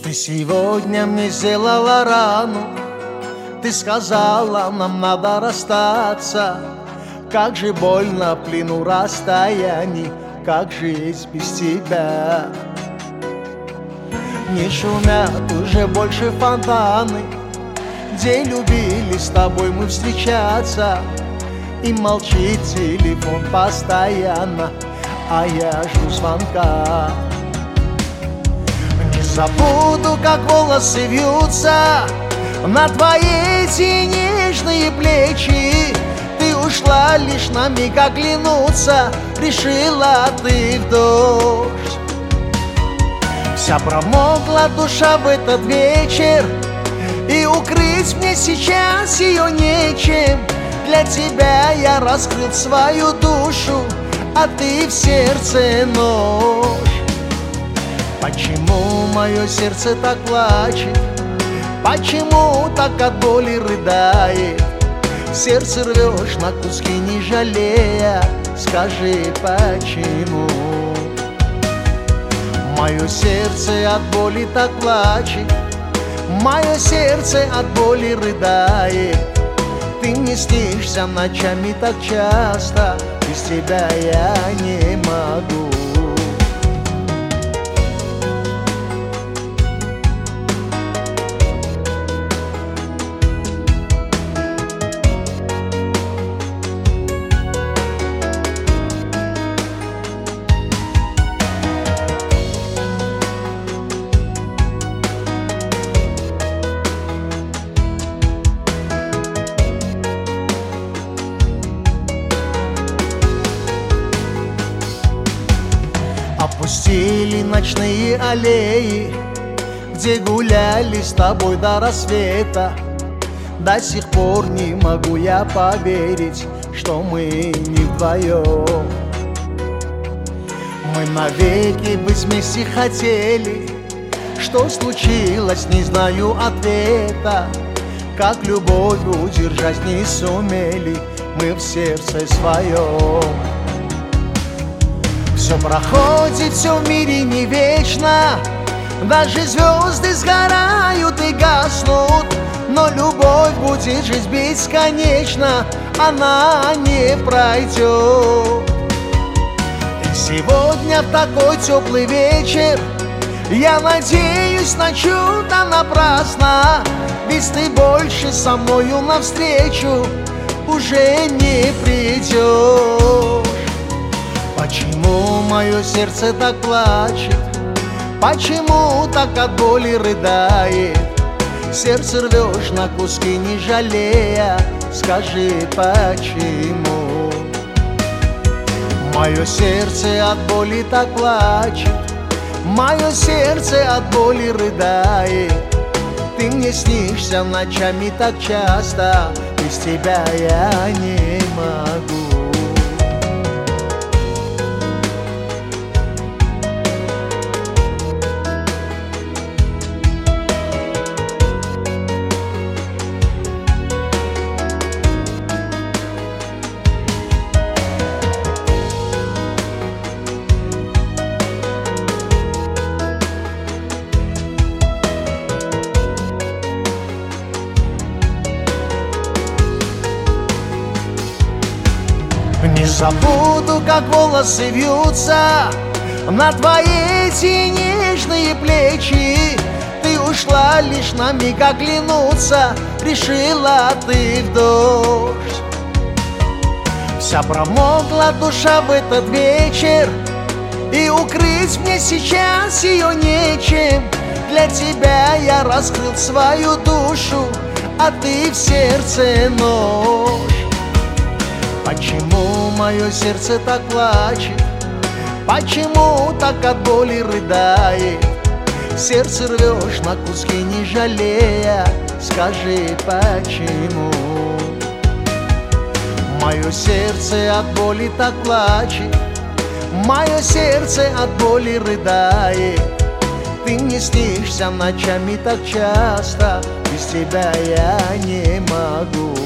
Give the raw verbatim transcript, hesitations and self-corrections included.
Ты сегодня мне сделала рану, ты сказала, нам надо расстаться. Как же больно в плену расстояний, как жить без тебя. Не шумят уже больше фонтаны, где любили с тобой мы встречаться. И молчит телефон постоянно, а я жду звонка. Не забуду, как волосы вьются на твои эти нежные плечи. Ты ушла лишь на миг оглянуться, решила ты в дождь. Вся промокла душа в этот вечер, и укрыть мне сейчас ее нечем. Для тебя я раскрыл свою душу, а ты в сердце нож. Почему мое сердце так плачет? Почему так от боли рыдает? Сердце рвешь на куски, не жалея. Скажи, почему? Мое сердце от боли так плачет, мое сердце от боли рыдает. Ты мне снишься ночами так часто, без тебя я не могу. Опустили ночные аллеи, где гуляли с тобой до рассвета. До сих пор не могу я поверить, что мы не вдвоем. Мы навеки быть вместе хотели. Что случилось, не знаю ответа. Как любовь удержать не сумели мы в сердце своем. Все проходит, все в мире не вечно, даже звезды сгорают и гаснут. Но любовь будет жить бесконечно, она не пройдет. И сегодня в такой теплый вечер я надеюсь на чудо напрасно. Ведь ты больше со мною навстречу уже не придешь. Почему мое сердце так плачет? Почему так от боли рыдает? Сердце рвешь на куски, не жалея. Скажи, почему? Мое сердце от боли так плачет, мое сердце от боли рыдает. Ты мне снишься ночами так часто, без тебя я не могу. Не забуду, как волосы вьются на твои эти нежные плечи. Ты ушла лишь на миг оглянуться, решила ты в дождь. Вся промокла душа в этот вечер, и укрыть мне сейчас ее нечем. Для тебя я раскрыл свою душу, а ты в сердце нож. Почему мое сердце так плачет? Почему так от боли рыдает? Сердце рвешь на куски, не жалея. Скажи, почему? Мое сердце от боли так плачет, мое сердце от боли рыдает. Ты мне снишься ночами так часто, без тебя я не могу.